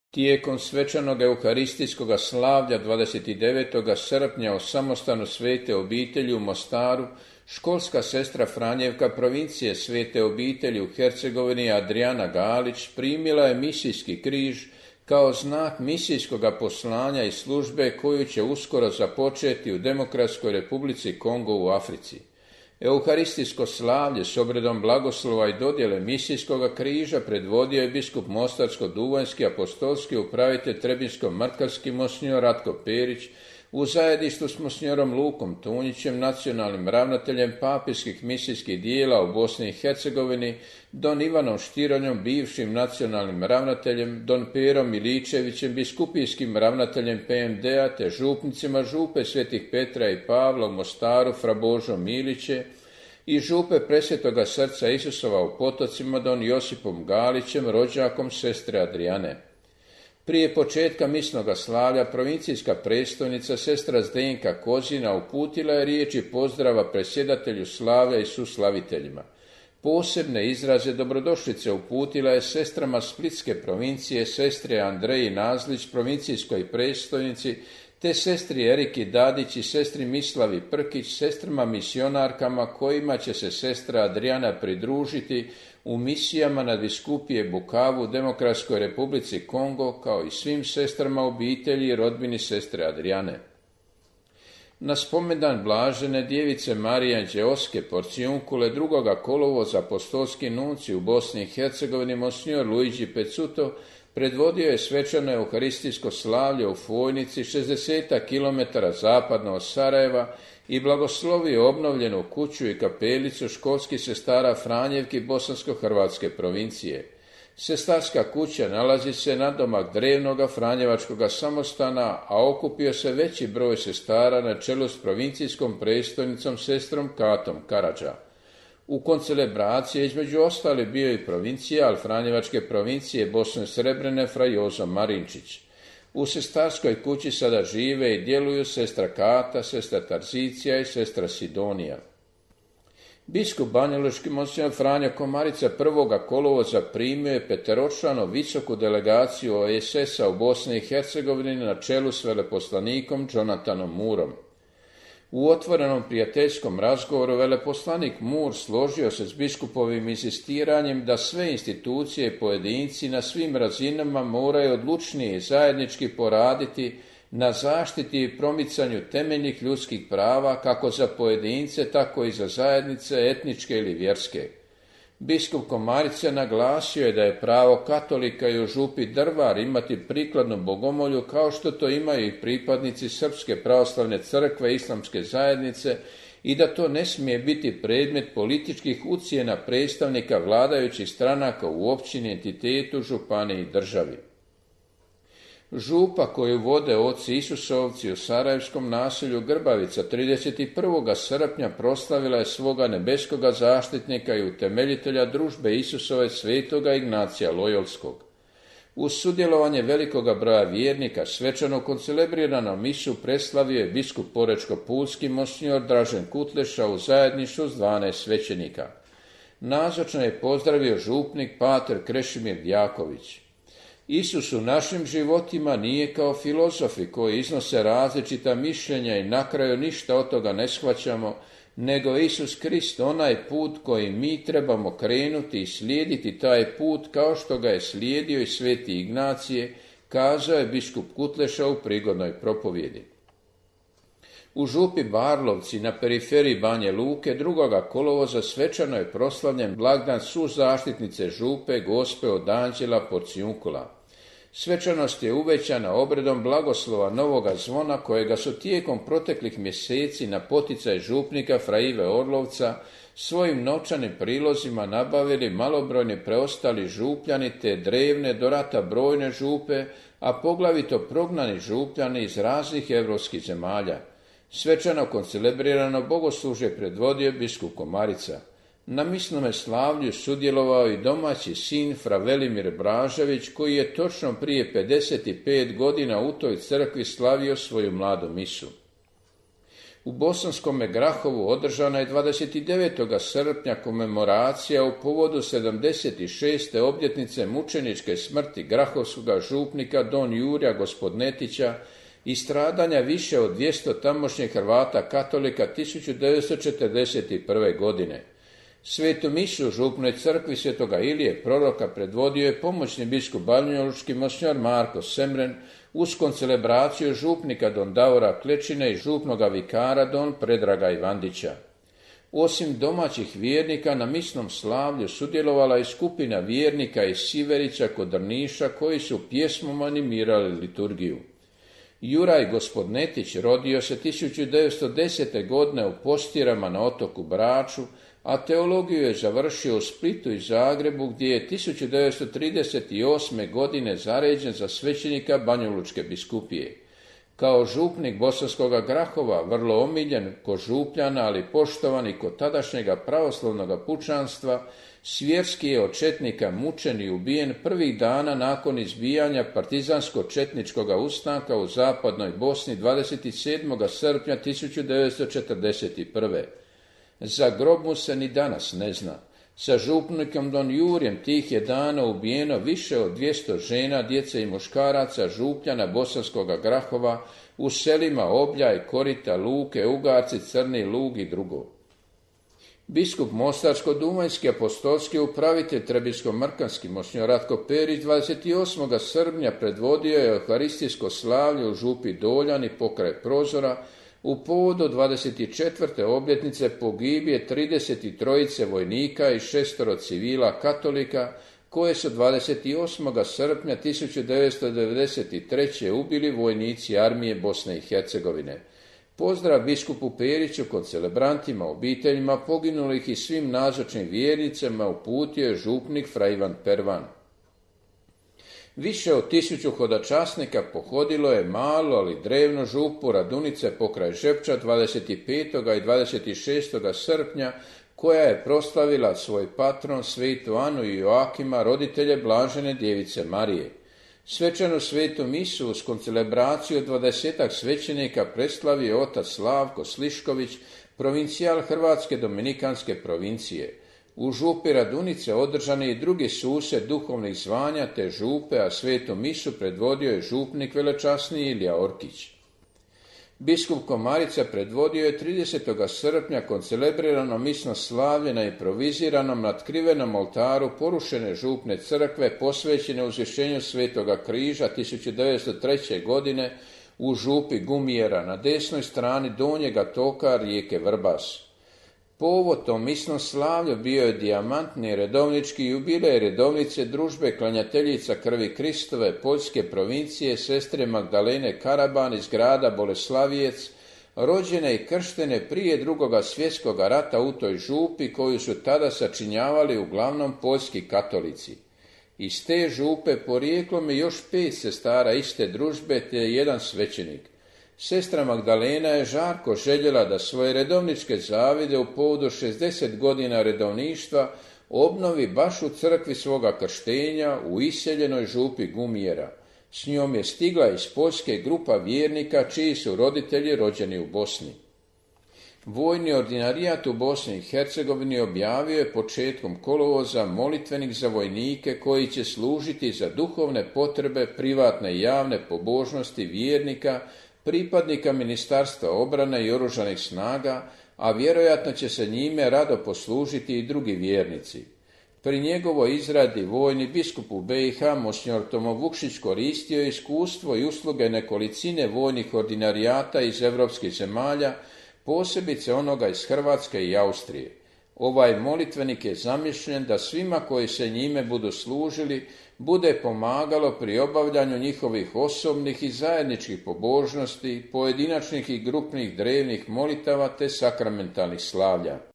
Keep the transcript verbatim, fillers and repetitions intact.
Tijekom svečanog euharistijskog slavlja dvadeset devetog srpnja u samostanu Svete obitelji u Mostaru, školska sestra Franjevka provincije Svete obitelji u Hercegovini Adriana Galić primila je misijski križ kao znak misijskog poslanja i službe koju će uskoro započeti u Demokratskoj Republici Kongo u Africi. Euharistijsko slavlje s obredom blagoslova i dodjele misijskog križa predvodio je biskup Mostarsko-duvanjski apostolski upravitelj Trebinsko-Mrkarski monsinjor Ratko Perić u zajedništvu s monsinjorom Lukom Tunjićem, nacionalnim ravnateljem papijskih misijskih dijela u Bosni i Hercegovini, don Ivanom Štironjom, bivšim nacionalnim ravnateljem, don Perom Miličevićem, biskupijskim ravnateljem P M D-a te župnicima župe Svetih Petra i Pavla u Mostaru fra Božo Miliće i župe Presvetoga srca Isusova u Potocima don Josipom Galićem, rođakom sestre Adriane. Prije početka misnoga slavlja provincijska predstojnica sestra Zdenka Kozina uputila je riječi pozdrava predsjedatelju slavlja i suslaviteljima. Posebne izraze dobrodošlice uputila je sestrama Splitske provincije, sestre Andreji Nazlić, provincijskoj predstojnici, te sestri Eriki Dadić i sestri Mislavi Prkić, sestrama misionarkama kojima će se sestra Adriana pridružiti u misijama nadbiskupije Bukavu u Demokratskoj Republici Kongo, kao i svim sestrama obitelji i rodbini sestre Adriane. Na spomendan blažene djevice Marije Anđeoske Porcijunkule drugoga kolovoza apostolski nunci u Bosni i Hercegovini monsinjor Luigi Pecuto predvodio je svečano euharistijsko slavlje u Fojnici šezdeset kilometara zapadno od Sarajeva i blagoslovio obnovljenu kuću i kapelicu školskih sestara Franjevki Bosansko-Hrvatske provincije. Sestarska kuća nalazi se nadomak drevnoga Franjevačkoga samostana, a okupio se veći broj sestara na čelu s provincijskom predstojnicom sestrom Katom Karadža. U koncelebraciji između ostali bio i provincijal Franjevačke provincije Bosne Srebrene fra Jozo Marinčić. U sestarskoj kući sada žive i djeluju sestra Kata, sestra Tarzicija i sestra Sidonija. Biskup banjalučki monsinjor Franjo Komarica prvoga kolovoza primio je peteročlanu visoku delegaciju O S S-a u Bosni i Hercegovini na čelu s veleposlanikom Jonathanom Moorom. U otvorenom prijateljskom razgovoru veleposlanik Moore složio se s biskupovim insistiranjem da sve institucije i pojedinci na svim razinama moraju odlučnije i zajednički poraditi na zaštiti i promicanju temeljnih ljudskih prava kako za pojedince, tako i za zajednice etničke ili vjerske. Biskup Komarica naglasio je da je pravo katolika i u župi Drvar imati prikladnu bogomolju kao što to imaju i pripadnici Srpske pravoslavne crkve i islamske zajednice i da to ne smije biti predmet političkih ucjena predstavnika vladajućih stranaka u općini, entitetu, županiji i državi. Župa koju vode oci Isusovci u sarajevskom naselju Grbavica trideset prvog srpnja proslavila je svoga nebeskoga zaštitnika i utemeljitelja družbe Isusove svetoga Ignacija Lojolskog. Uz sudjelovanje velikoga broja vjernika svečano koncelebrirano misu preslavio je biskup Porečko-pulski monsinjor Dražen Kutleša u zajedništvu s dvanaest svećenika. Nazočno je pozdravio župnik pater Krešimir Djaković. Isus u našim životima nije kao filozofi koji iznose različita mišljenja i na kraju ništa od toga ne shvaćamo, nego Isus Krist onaj put koji mi trebamo krenuti i slijediti taj put kao što ga je slijedio i sveti Ignacije, kazao je biskup Kutleša u prigodnoj propovjedi. U župi Barlovci na periferiji Banje Luke drugoga kolovoza svečano je proslavljen blagdan suzaštitnice župe Gospe od Anđela Porcijunkula. Svečanost je uvećana obredom blagoslova novoga zvona kojega su tijekom proteklih mjeseci na poticaj župnika fra Ive Orlovca svojim novčanim prilozima nabavili malobrojni preostali župljani te drevne do rata brojne župe, a poglavito prognani župljani iz raznih europskih zemalja. Svečano koncelebrirano bogoslužje predvodio biskup Komarica. Na misnome slavlju sudjelovao i domaći sin fra Velimir Bražević, koji je točno prije pedeset pet godina u toj crkvi slavio svoju mladu misu. U Bosanskome Grahovu održana je dvadeset devetog srpnja komemoracija u povodu sedamdeset šeste obljetnice mučeničke smrti grahovskog župnika don Jurja Gospodnetića i stradanja više od dvjesto tamošnjih Hrvata katolika tisuću devetsto četrdeset prve. godine. Svetu misu u župnoj crkvi Svetoga Ilije Proroka predvodio je pomoćni biskup banjalučki monsinjor Marko Semren uz koncelebraciju župnika don Davora Klečine i župnoga vikara don Predraga Ivandića. Osim domaćih vjernika na misnom slavlju sudjelovala i skupina vjernika iz Siverića kod Drniša koji su pjesmom animirali liturgiju. Juraj Gospodnetić rodio se tisuću devetsto desete. godine u Postirama na otoku Braču, a teologiju je završio u Splitu i Zagrebu gdje je tisuću devetsto trideset osme. godine zaređen za svećenika Banjalučke biskupije. Kao župnik Bosanskoga Grahova, vrlo omiljen kod župljana, ali poštovan i kod tadašnjega pravoslavnog pučanstva, svjerski je od četnika mučen i ubijen prvih dana nakon izbijanja partizansko-četničkog ustanka u zapadnoj Bosni dvadeset sedmog srpnja tisuću devetsto četrdeset prve. Za grob mu se ni danas ne zna. Sa župnikom don Jurjem tih je dana ubijeno više od dvjesto žena, djece i muškaraca župljana Bosanskoga Grahova u selima Obljaj, Korita, Luke, Ugarci, Crni Lug i drugo. Biskup Mostarsko-Duvanjski apostolski upravitelj Trebinsko-Mrkanski monsinjor Ratko Perić dvadeset osmog srpnja predvodio je euharistijsko slavlje u župi Doljani pokraj Prozora u povodu dvadeset četvrte obljetnice pogibije trideset tri vojnika i šestoro civila katolika koje su dvadeset osmog srpnja tisuću devetsto devedeset treće. ubili vojnici armije Bosne i Hercegovine. Pozdrav biskupu Periću kod celebrantima, obiteljima poginulih i svim nazočnim vjernicama uputio je župnik fra Ivan Pervan. Više od tisuću hodočasnika pohodilo je malu, ali drevnu župu Radunice pokraj Žepča dvadeset petog i dvadeset šestog srpnja, koja je proslavila svoj patron svetu Anu i Joakima, roditelje Blažene djevice Marije. Svečanu svetu misu uz koncelebraciju dvadesetak svećenika preslavio otac Slavko Slišković, provincijal Hrvatske dominikanske provincije. U župi Radunice održani i drugi sused duhovnih zvanja te župe, a svetu misu predvodio je župnik velečasni Ilija Orkić. Biskup Komarica predvodio je tridesetog srpnja koncelebrirano misno slavlje na improviziranom natkrivenom oltaru porušene župne crkve posvećene uzvišenju Svetoga križa tisuću devetsto treće. godine u župi Gumijera na desnoj strani donjega toka rijeke Vrbas. Povod tom misnom slavlju bio je dijamantni redovnički jubilej redovnice družbe klanjateljica krvi Kristove Poljske provincije sestre Magdalene Karaban iz grada Boleslavijec, rođene i krštene prije drugoga svjetskog rata u toj župi koju su tada sačinjavali uglavnom poljski katolici. Iz te župe porijeklom je još pet sestara iste družbe te jedan svećenik. Sestra Magdalena je žarko željela da svoje redovničke zavide u povodu šezdeset godina redovništva obnovi baš u crkvi svoga krštenja u iseljenoj župi Gumijera. S njom je stigla iz Poljske grupa vjernika čiji su roditelji rođeni u Bosni. Vojni ordinarijat u Bosni i Hercegovini objavio je početkom kolovoza molitvenik za vojnike koji će služiti za duhovne potrebe privatne i javne pobožnosti vjernika, pripadnika Ministarstva obrane i oružanih snaga, a vjerojatno će se njime rado poslužiti i drugi vjernici. Pri njegovoj izradi vojni biskup u B i H monsinjor Tomo Vukšić koristio iskustvo i usluge nekolicine vojnih ordinarijata iz evropskih zemalja, posebice onoga iz Hrvatske i Austrije. Ovaj molitvenik je zamišljen da svima koji se njime budu služili bude pomagalo pri obavljanju njihovih osobnih i zajedničkih pobožnosti, pojedinačnih i grupnih drevnih molitava te sakramentalnih slavlja.